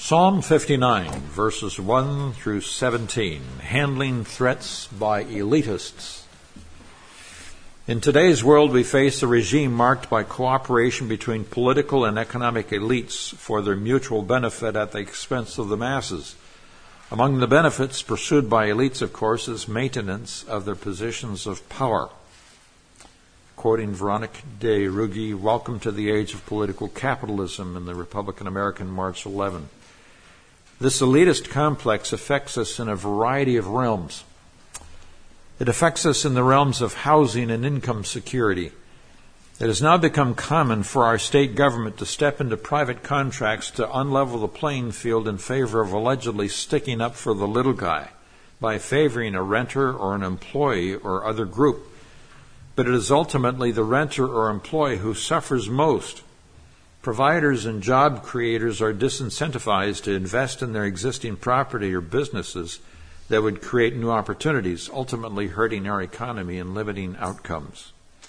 Psalm 59, verses 1 through 17, handling threats by elitists. In today's world, we face a regime marked by cooperation between political and economic elites for their mutual benefit at the expense of the masses. Among the benefits pursued by elites, of course, is maintenance of their positions of power. Quoting Veronique de Rugy, "Welcome to the age of political capitalism" in the Republican American, March 11. This elitist complex affects us in a variety of realms. It affects us in the realms of housing and income security. It has now become common for our state government to step into private contracts to unlevel the playing field in favor of allegedly sticking up for the little guy by favoring a renter or an employee or other group. But it is ultimately the renter or employee who suffers most. Providers and job creators are disincentivized to invest in their existing property or businesses that would create new opportunities, ultimately hurting our economy and limiting outcomes.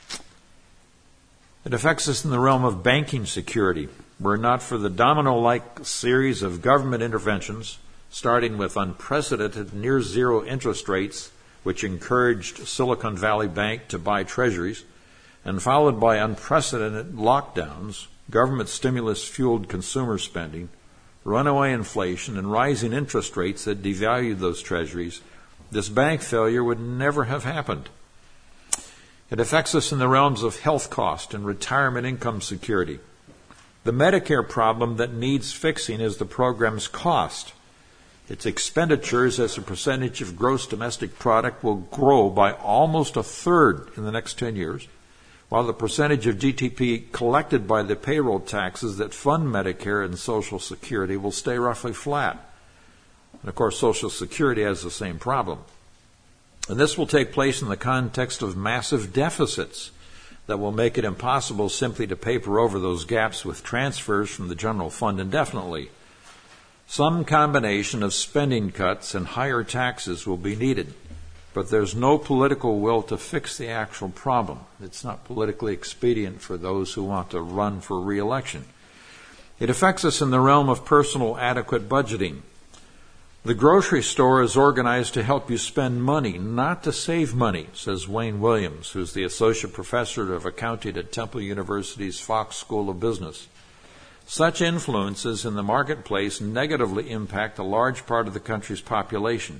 It affects us in the realm of banking security. Were it not for the domino-like series of government interventions, starting with unprecedented near-zero interest rates, which encouraged Silicon Valley Bank to buy treasuries, and followed by unprecedented lockdowns, government stimulus-fueled consumer spending, runaway inflation, and rising interest rates that devalued those treasuries, this bank failure would never have happened. It affects us in the realms of health cost and retirement income security. The Medicare problem that needs fixing is the program's cost. Its expenditures as a percentage of gross domestic product will grow by almost a third in the next 10 years, while the percentage of GDP collected by the payroll taxes that fund Medicare and Social Security will stay roughly flat. And of course, Social Security has the same problem. And this will take place in the context of massive deficits that will make it impossible simply to paper over those gaps with transfers from the general fund indefinitely. Some combination of spending cuts and higher taxes will be needed. But there's no political will to fix the actual problem. It's not politically expedient for those who want to run for re-election. It affects us in the realm of personal adequate budgeting. The grocery store is organized to help you spend money, not to save money, says Wayne Williams, who's the associate professor of accounting at Temple University's Fox School of Business. Such influences in the marketplace negatively impact a large part of the country's population.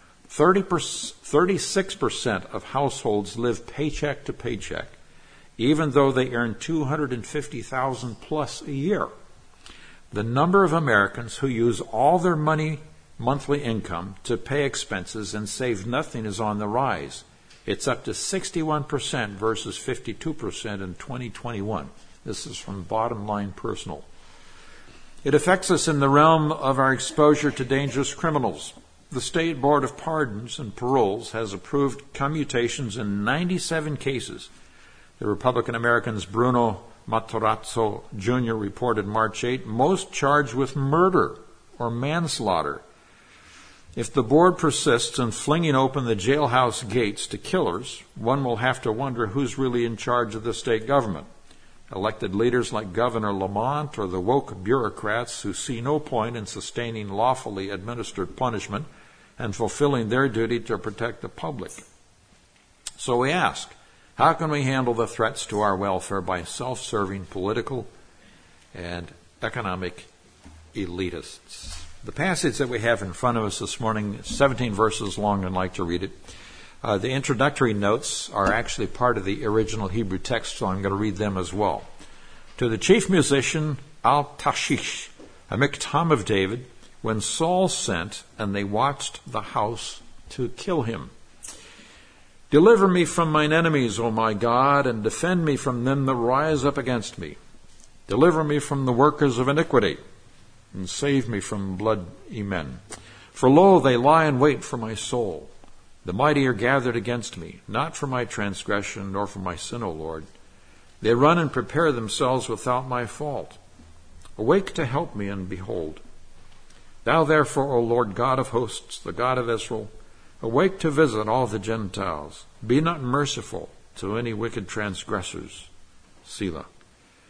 36% of households live paycheck to paycheck, even though they earn $250,000 plus a year. The number of Americans who use all their monthly income to pay expenses and save nothing is on the rise. It's up to 61% versus 52% in 2021. This is from Bottom Line Personal. It affects us in the realm of our exposure to dangerous criminals. The State Board of Pardons and Paroles has approved commutations in 97 cases. The Republican American's Bruno Matarazzo Jr. reported March 8, most charged with murder or manslaughter. If the board persists in flinging open the jailhouse gates to killers, one will have to wonder who's really in charge of the state government. Elected leaders like Governor Lamont or the woke bureaucrats who see no point in sustaining lawfully administered punishment and fulfilling their duty to protect the public. So we ask, how can we handle the threats to our welfare by self-serving political and economic elitists? The passage that we have in front of us this morning is 17 verses long, and I'd like to read it. The introductory notes are actually part of the original Hebrew text, so I'm going to read them as well. To the chief musician Al-Tashish, a miktam of David, when Saul sent and they watched the house to kill him. Deliver me from mine enemies, O my God, and defend me from them that rise up against me. Deliver me from the workers of iniquity, and save me from blood. Amen. For lo, they lie in wait for my soul. The mighty are gathered against me, not for my transgression, nor for my sin, O Lord. They run and prepare themselves without my fault. Awake to help me, and behold. Thou therefore, O Lord God of hosts, the God of Israel, awake to visit all the Gentiles. Be not merciful to any wicked transgressors. Selah.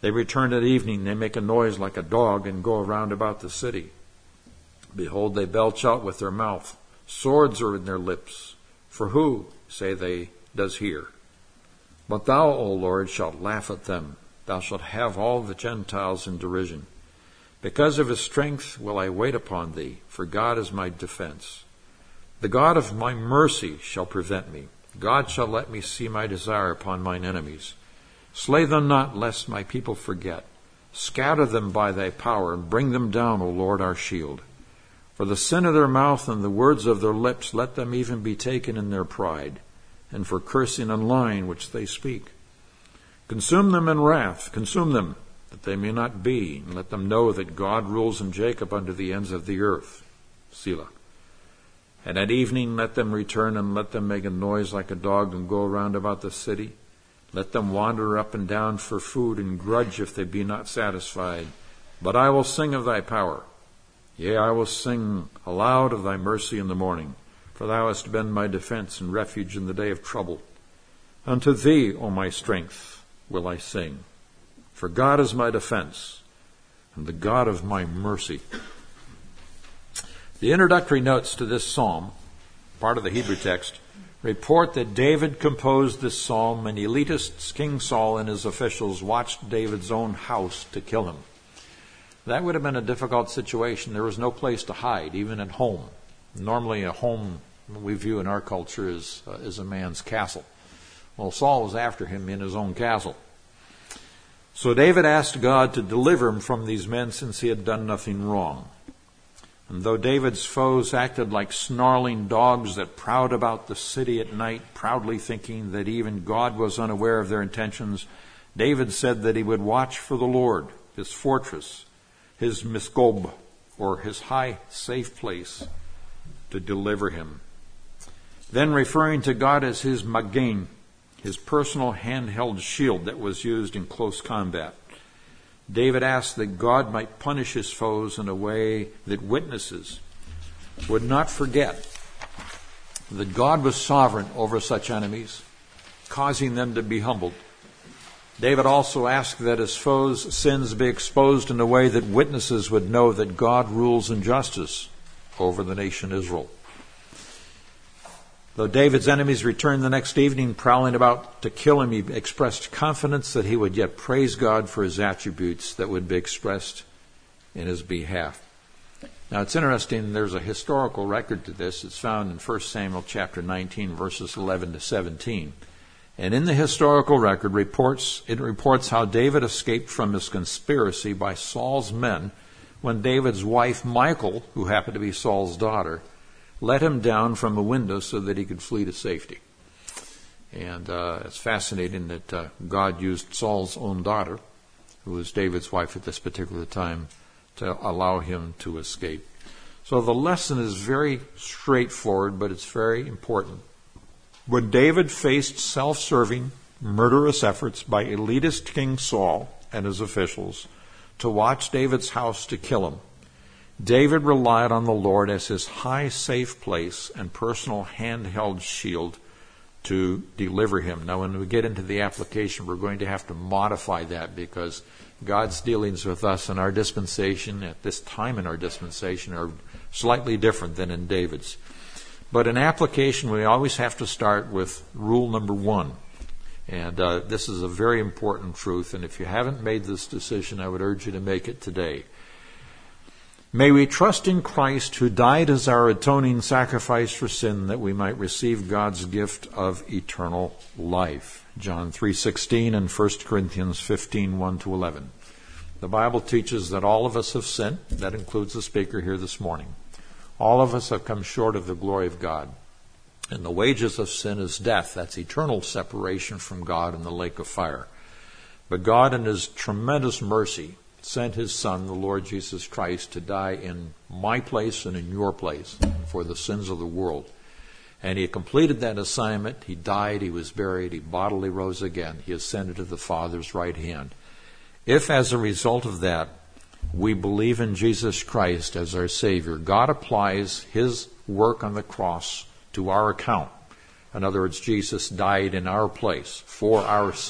They return at evening, they make a noise like a dog and go around about the city. Behold, they belch out with their mouth. Swords are in their lips. For who, say they, does hear? But thou, O Lord, shalt laugh at them. Thou shalt have all the Gentiles in derision. Because of his strength will I wait upon thee, for God is my defense. The God of my mercy shall prevent me. God shall let me see my desire upon mine enemies. Slay them not, lest my people forget. Scatter them by thy power, and bring them down, O Lord, our shield. For the sin of their mouth and the words of their lips, let them even be taken in their pride, and for cursing and lying which they speak. Consume them in wrath, consume them, that they may not be, and let them know that God rules in Jacob unto the ends of the earth. Selah. And at evening let them return, and let them make a noise like a dog, and go around about the city. Let them wander up and down for food, and grudge if they be not satisfied. But I will sing of thy power. Yea, I will sing aloud of thy mercy in the morning, for thou hast been my defense and refuge in the day of trouble. Unto thee, O my strength, will I sing. For God is my defense, and the God of my mercy. The introductory notes to this psalm, part of the Hebrew text, report that David composed this psalm, and elitists King Saul and his officials watched David's own house to kill him. That would have been a difficult situation. There was no place to hide, even at home. Normally a home we view in our culture as a man's castle. Well, Saul was after him in his own castle. So David asked God to deliver him from these men since he had done nothing wrong. And though David's foes acted like snarling dogs that prowled about the city at night, proudly thinking that even God was unaware of their intentions, David said that he would watch for the Lord, his fortress, his Misgob, or his high, safe place, to deliver him. Then referring to God as his Magen, his personal handheld shield that was used in close combat, David asked that God might punish his foes in a way that witnesses would not forget that God was sovereign over such enemies, causing them to be humbled. David also asked that his foes' sins be exposed in a way that witnesses would know that God rules in justice over the nation Israel. Though David's enemies returned the next evening prowling about to kill him, he expressed confidence that he would yet praise God for his attributes that would be expressed in his behalf. Now it's interesting, there's a historical record to this. It's found in 1 Samuel chapter 19, verses 11 to 17. And in the historical record, it reports how David escaped from his conspiracy by Saul's men when David's wife, Michal, who happened to be Saul's daughter, let him down from a window so that he could flee to safety. And it's fascinating that God used Saul's own daughter, who was David's wife at this particular time, to allow him to escape. So the lesson is very straightforward, but it's very important. When David faced self-serving, murderous efforts by elitist King Saul and his officials to watch David's house to kill him, David relied on the Lord as his high, safe place and personal handheld shield to deliver him. Now, when we get into the application, we're going to have to modify that because God's dealings with us in our dispensation, at this time in our dispensation, are slightly different than in David's. But in application, we always have to start with rule number 1. And this is a very important truth. And if you haven't made this decision, I would urge you to make it today. May we trust in Christ, who died as our atoning sacrifice for sin, that we might receive God's gift of eternal life. John 3:16 and 1 Corinthians 15:1-11. The Bible teaches that all of us have sinned. That includes the speaker here this morning. All of us have come short of the glory of God. And the wages of sin is death. That's eternal separation from God in the lake of fire. But God, in his tremendous mercy, sent his Son, the Lord Jesus Christ, to die in my place and in your place for the sins of the world. And he completed that assignment. He died, he was buried, he bodily rose again. He ascended to the Father's right hand. If, as a result of that, we believe in Jesus Christ as our Savior, God applies his work on the cross to our account. In other words, Jesus died in our place for our sin.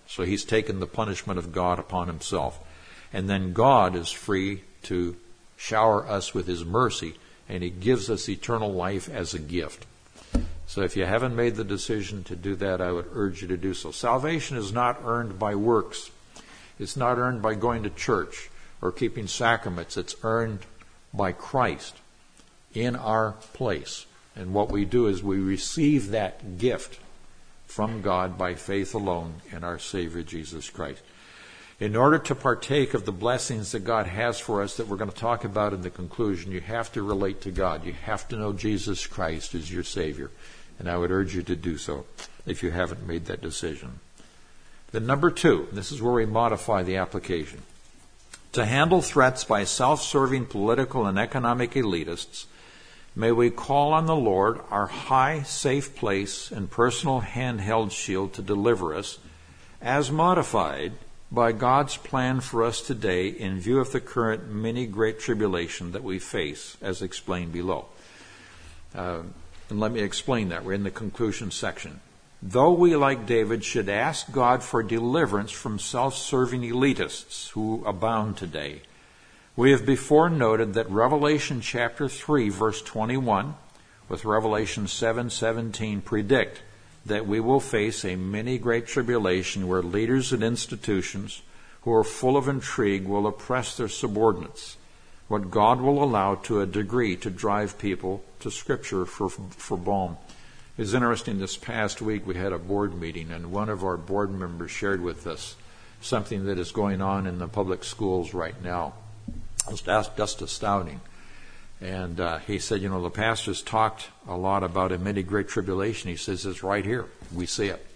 So he's taken the punishment of God upon himself. And then God is free to shower us with his mercy, and he gives us eternal life as a gift. So if you haven't made the decision to do that, I would urge you to do so. Salvation is not earned by works. It's not earned by going to church or keeping sacraments. It's earned by Christ in our place. And what we do is we receive that gift from God by faith alone in our Savior Jesus Christ. In order to partake of the blessings that God has for us that we're going to talk about in the conclusion, you have to relate to God. You have to know Jesus Christ as your Savior. And I would urge you to do so if you haven't made that decision. Then number 2, this is where we modify the application. To handle threats by self-serving political and economic elitists, may we call on the Lord, our high, safe place and personal handheld shield to deliver us, as modified by God's plan for us today in view of the current many great tribulation that we face, as explained below. And let me explain that. We're in the conclusion section. Though we, like David, should ask God for deliverance from self-serving elitists who abound today, we have before noted that Revelation chapter 3, verse 21, with Revelation 7:17 predict that we will face a many great tribulation where leaders and institutions who are full of intrigue will oppress their subordinates, what God will allow to a degree to drive people to Scripture for balm. It was interesting, this past week we had a board meeting, and one of our board members shared with us something that is going on in the public schools right now. It was just astounding. And he said, the pastors talked a lot about a many great tribulation. He says, it's right here. We see it.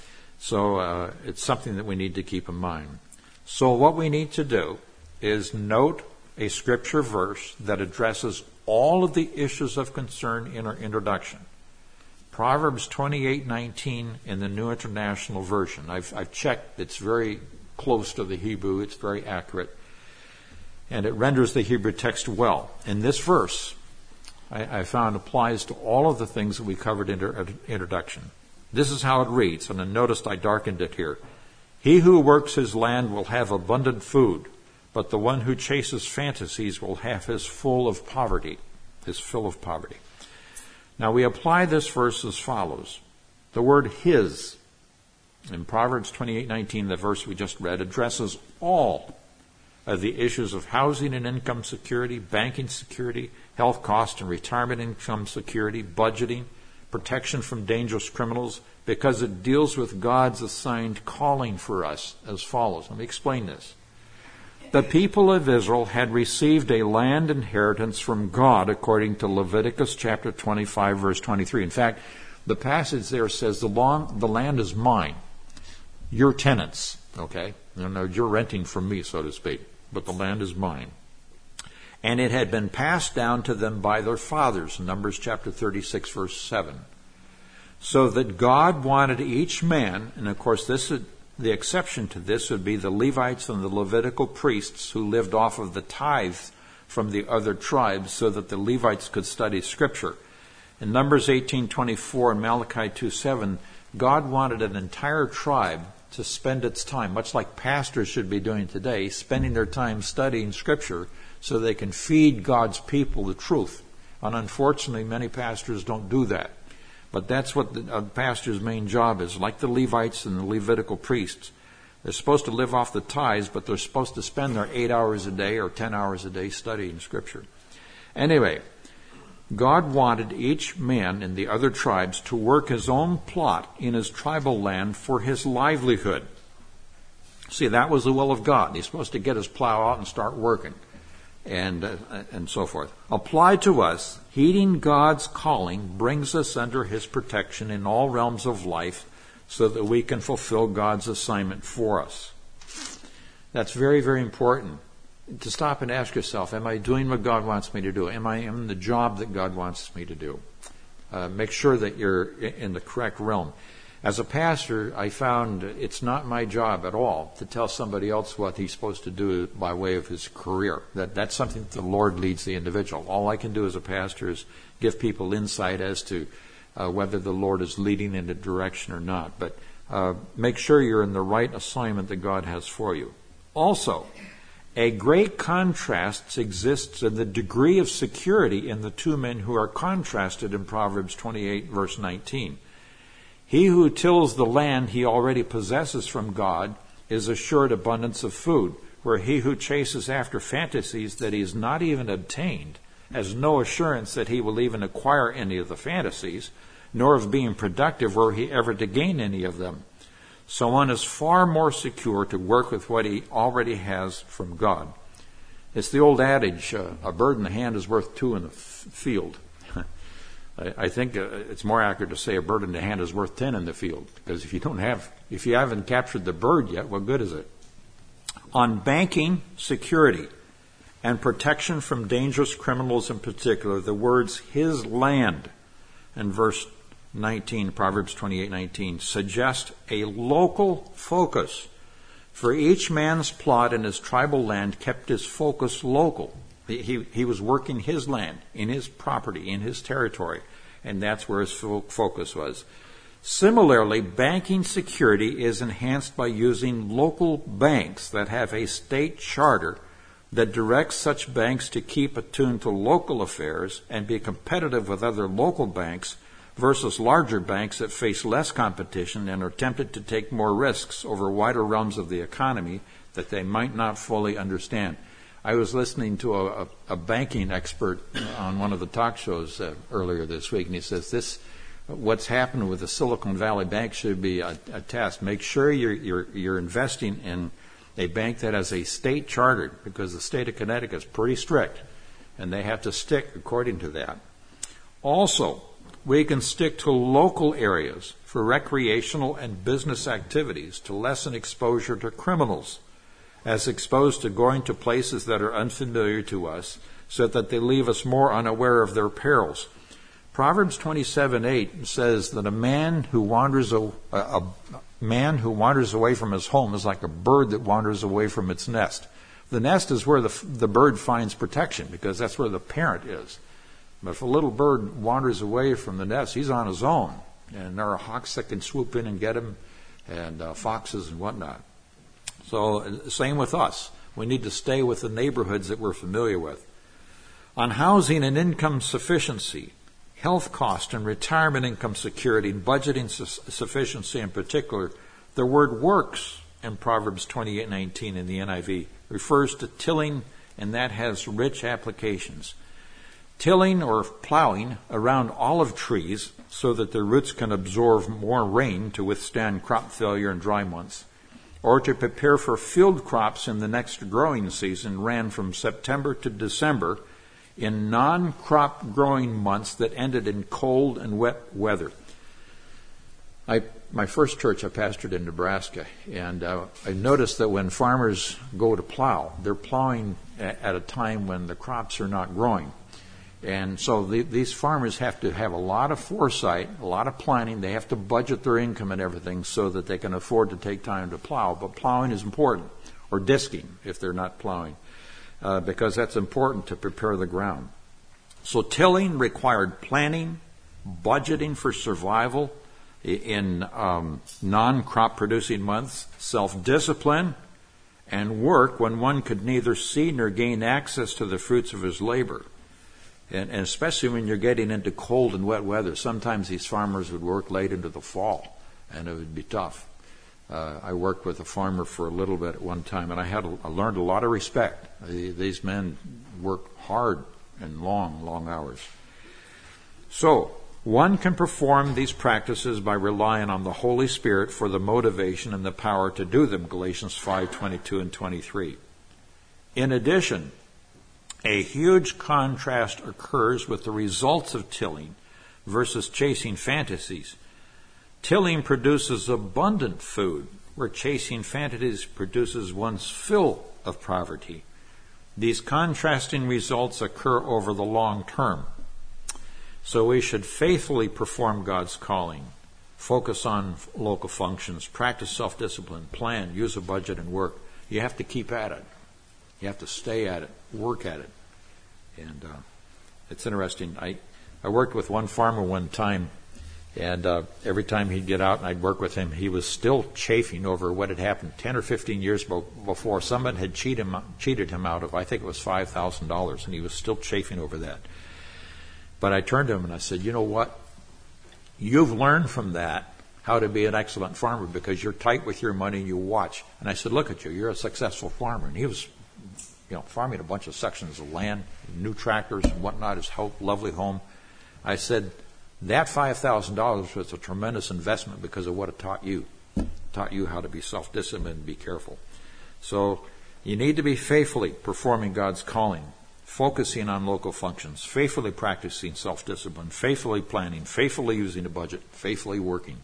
So it's something that we need to keep in mind. So what we need to do is note a scripture verse that addresses all of the issues of concern in our introduction. Proverbs 28:19 in the New International Version. I've checked. It's very close to the Hebrew. It's very accurate. And it renders the Hebrew text well. And this verse, I found, applies to all of the things that we covered in our introduction. This is how it reads, and I noticed I darkened it here. He who works his land will have abundant food, but the one who chases fantasies will have his fill of poverty. Now we apply this verse as follows. The word his, in Proverbs 28:19, the verse we just read, addresses all of the issues of housing and income security, banking security, health cost and retirement income security, budgeting, protection from dangerous criminals, because it deals with God's assigned calling for us as follows. Let me explain this. The people of Israel had received a land inheritance from God according to Leviticus chapter 25, verse 23. In fact, the passage there says the land is mine. You're tenants, okay? You're renting from me, so to speak, but the land is mine. And it had been passed down to them by their fathers, Numbers chapter 36, verse 7. So that God wanted each man, and of course the exception to this would be the Levites and the Levitical priests who lived off of the tithe from the other tribes so that the Levites could study Scripture. In Numbers 18:24 and Malachi 2:7, God wanted an entire tribe to spend its time, much like pastors should be doing today, spending their time studying Scripture so they can feed God's people the truth. And unfortunately, many pastors don't do that. But that's what the pastor's main job is. Like the Levites and the Levitical priests, they're supposed to live off the tithes, but they're supposed to spend their 8 hours a day or 10 hours a day studying Scripture. Anyway, God wanted each man in the other tribes to work his own plot in his tribal land for his livelihood. See, that was the will of God. He's supposed to get his plow out and start working. And so forth. Applied to us, heeding God's calling brings us under His protection in all realms of life so that we can fulfill God's assignment for us. That's very, very important to stop and ask yourself, am I doing what God wants me to do? Am I in the job that God wants me to do? Make sure that you're in the correct realm. As a pastor, I found it's not my job at all to tell somebody else what he's supposed to do by way of his career. That's something that the Lord leads the individual. All I can do as a pastor is give people insight as to whether the Lord is leading in a direction or not. But make sure you're in the right assignment that God has for you. Also, a great contrast exists in the degree of security in the two men who are contrasted in Proverbs 28, verse 19. He who tills the land he already possesses from God is assured abundance of food, where he who chases after fantasies that he has not even obtained has no assurance that he will even acquire any of the fantasies, nor of being productive were he ever to gain any of them. So one is far more secure to work with what he already has from God. It's the old adage, a bird in the hand is worth two in the field. I think it's more accurate to say a bird in the hand is worth 10 in the field, because if you haven't captured the bird yet, what good is it? On banking security and protection from dangerous criminals in particular, the words his land in verse 19, Proverbs 28:19, suggest a local focus. For each man's plot in his tribal land kept his focus local. He was working his land, in his property, in his territory, and that's where his focus was. Similarly, banking security is enhanced by using local banks that have a state charter that directs such banks to keep attuned to local affairs and be competitive with other local banks versus larger banks that face less competition and are tempted to take more risks over wider realms of the economy that they might not fully understand. I was listening to a banking expert on one of the talk shows earlier this week, and he says what's happened with the Silicon Valley Bank should be a test. Make sure you're investing in a bank that has a state chartered, because the state of Connecticut is pretty strict, and they have to stick according to that. Also, we can stick to local areas for recreational and business activities to lessen exposure to criminals, as exposed to going to places that are unfamiliar to us, so that they leave us more unaware of their perils. Proverbs 27:8 says that a man who wanders away from his home is like a bird that wanders away from its nest. The nest is where the bird finds protection, because that's where the parent is. But if a little bird wanders away from the nest, he's on his own. And there are hawks that can swoop in and get him, and foxes and whatnot. So same with us. We need to stay with the neighborhoods that we're familiar with. On housing and income sufficiency, health cost and retirement income security, and budgeting sufficiency in particular, the word works in Proverbs 28:19 in the NIV refers to tilling, and that has rich applications. Tilling or plowing around olive trees so that their roots can absorb more rain to withstand crop failure in dry months, or to prepare for field crops in the next growing season, ran from September to December in non-crop growing months that ended in cold and wet weather. My first church I pastored in Nebraska, and I noticed that when farmers go to plow, they're plowing at a time when the crops are not growing. And so these farmers have to have a lot of foresight, a lot of planning. They have to budget their income and everything so that they can afford to take time to plow. But plowing is important, or disking if they're not plowing, because that's important to prepare the ground. So tilling required planning, budgeting for survival in non-crop producing months, self-discipline, and work when one could neither see nor gain access to the fruits of his labor. And especially when you're getting into cold and wet weather. Sometimes these farmers would work late into the fall, and it would be tough. I worked with a farmer for a little bit at one time, and I learned a lot of respect. These men work hard and long hours. So, one can perform these practices by relying on the Holy Spirit for the motivation and the power to do them, Galatians 5:22 and 23. In addition, a huge contrast occurs with the results of tilling versus chasing fantasies. Tilling produces abundant food, where chasing fantasies produces one's fill of poverty. These contrasting results occur over the long term. So we should faithfully perform God's calling, focus on local functions, practice self-discipline, plan, use a budget, and work. You have to keep at it. You have to stay at it, work at it. And it's interesting. I worked with one farmer one time, And every time he'd get out and I'd work with him, he was still chafing over what had happened 10 or 15 years before. Someone had cheated him out of, I think it was $5,000, and he was still chafing over that. But I turned to him and I said, you know what? You've learned from that how to be an excellent farmer because you're tight with your money and you watch. And I said, look at you, you're a successful farmer. And he was, farming a bunch of sections of land, new tractors and whatnot, his lovely home. I said, that $5,000 was a tremendous investment because of what it taught you. It taught you how to be self-disciplined and be careful. So you need to be faithfully performing God's calling, focusing on local functions, faithfully practicing self-discipline, faithfully planning, faithfully using a budget, faithfully working.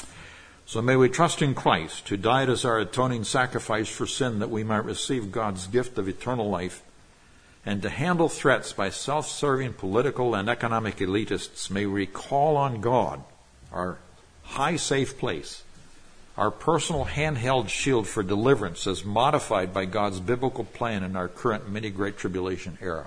So may we trust in Christ, who died as our atoning sacrifice for sin, that we might receive God's gift of eternal life, and to handle threats by self-serving political and economic elitists, may we call on God, our high safe place, our personal handheld shield for deliverance as modified by God's biblical plan in our current mini-great tribulation era.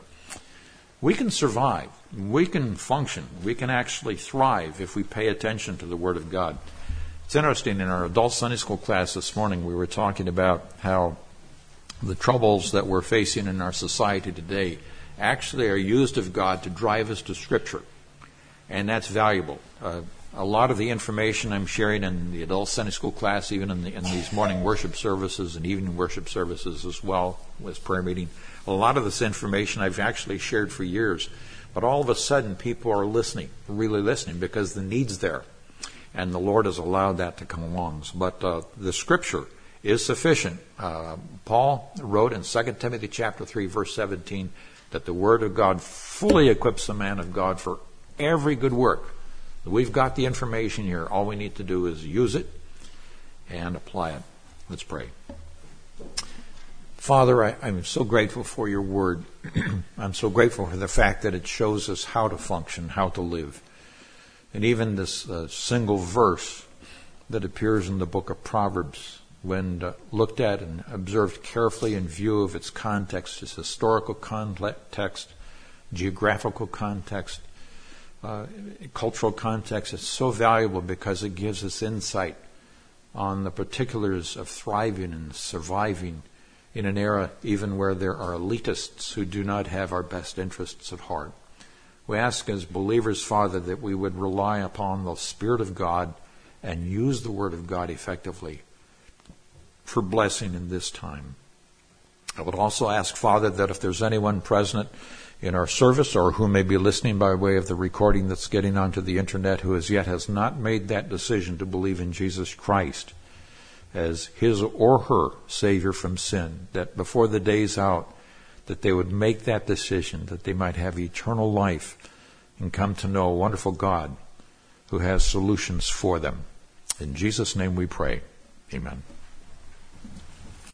We can survive, we can function, we can actually thrive if we pay attention to the Word of God. It's interesting, in our adult Sunday school class this morning, we were talking about how the troubles that we're facing in our society today actually are used of God to drive us to Scripture. And that's valuable. A lot of the information I'm sharing in the adult Sunday school class, even in these morning worship services and evening worship services as well as prayer meeting, a lot of this information I've actually shared for years. But all of a sudden people are listening, really listening, because the need's there. And the Lord has allowed that to come along. But the Scripture is sufficient. Paul wrote in 2 Timothy chapter 3, verse 17, that the Word of God fully equips the man of God for every good work. We've got the information here. All we need to do is use it and apply it. Let's pray. Father, I'm so grateful for your Word. I'm so grateful for the fact that it shows us how to function, how to live. And even this single verse that appears in the book of Proverbs, when looked at and observed carefully in view of its context, its historical context, geographical context, cultural context, it's so valuable because it gives us insight on the particulars of thriving and surviving in an era even where there are elitists who do not have our best interests at heart. We ask as believers, Father, that we would rely upon the Spirit of God and use the Word of God effectively for blessing in this time. I would also ask, Father, that if there's anyone present in our service or who may be listening by way of the recording that's getting onto the internet who as yet has not made that decision to believe in Jesus Christ as his or her Savior from sin, that before the day's out, that they would make that decision, that they might have eternal life and come to know a wonderful God who has solutions for them. In Jesus' name we pray. Amen.